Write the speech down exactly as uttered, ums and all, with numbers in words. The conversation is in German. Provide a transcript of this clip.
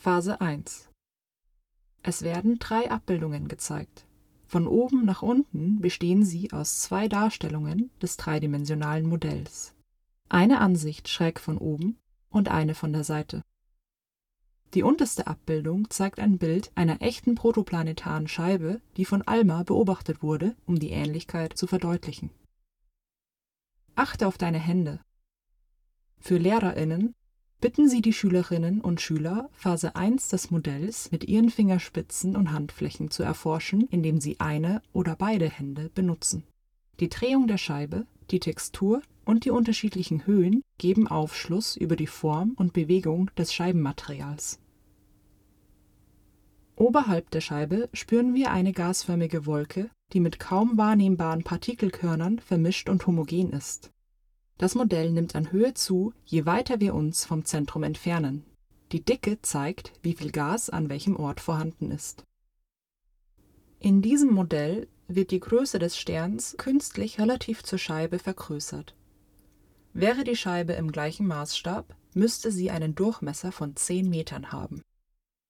Phase eins. Es werden drei Abbildungen gezeigt. Von oben nach unten bestehen sie aus zwei Darstellungen des dreidimensionalen Modells. Eine Ansicht schräg von oben und eine von der Seite. Die unterste Abbildung zeigt ein Bild einer echten protoplanetaren Scheibe, die von ALMA beobachtet wurde, um die Ähnlichkeit zu verdeutlichen. Achte auf deine Hände. Für LehrerInnen bitten Sie die Schülerinnen und Schüler, Phase eins des Modells mit ihren Fingerspitzen und Handflächen zu erforschen, indem sie eine oder beide Hände benutzen. Die Drehung der Scheibe, die Textur und die unterschiedlichen Höhen geben Aufschluss über die Form und Bewegung des Scheibenmaterials. Oberhalb der Scheibe spüren wir eine gasförmige Wolke, die mit kaum wahrnehmbaren Partikelkörnern vermischt und homogen ist. Das Modell nimmt an Höhe zu, je weiter wir uns vom Zentrum entfernen. Die Dicke zeigt, wie viel Gas an welchem Ort vorhanden ist. In diesem Modell wird die Größe des Sterns künstlich relativ zur Scheibe vergrößert. Wäre die Scheibe im gleichen Maßstab, müsste sie einen Durchmesser von zehn Metern haben